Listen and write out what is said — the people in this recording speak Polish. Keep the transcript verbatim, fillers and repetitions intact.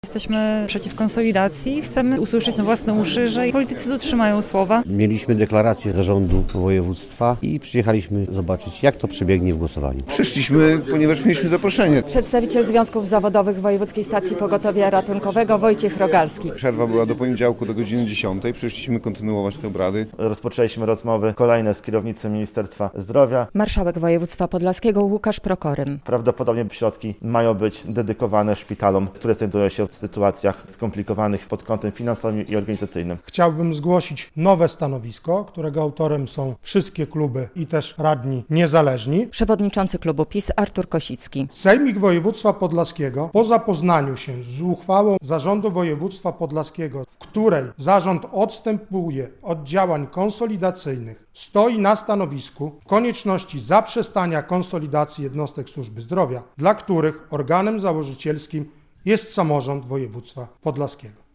Jesteśmy przeciw konsolidacji. Chcemy usłyszeć na własne uszy, że politycy dotrzymają słowa. Mieliśmy deklarację zarządu województwa i przyjechaliśmy zobaczyć, jak to przebiegnie w głosowaniu. Przyszliśmy, ponieważ mieliśmy zaproszenie. Przedstawiciel Związków Zawodowych Wojewódzkiej Stacji Pogotowia Ratunkowego Wojciech Rogalski. Przerwa była do poniedziałku do godziny dziesiątej. Przyszliśmy kontynuować te obrady. Rozpoczęliśmy rozmowy kolejne z kierownictwem Ministerstwa Zdrowia. Marszałek województwa podlaskiego Łukasz Prokorym. Prawdopodobnie środki mają być dedykowane szpitalom, które znajdują się w sytuacjach skomplikowanych pod kątem finansowym i organizacyjnym. Chciałbym zgłosić nowe stanowisko, którego autorem są wszystkie kluby i też radni niezależni. Przewodniczący klubu PiS Artur Kosicki. Sejmik Województwa Podlaskiego po zapoznaniu się z uchwałą Zarządu Województwa Podlaskiego, w której zarząd odstępuje od działań konsolidacyjnych, stoi na stanowisku konieczności zaprzestania konsolidacji jednostek służby zdrowia, dla których organem założycielskim jest samorząd województwa podlaskiego.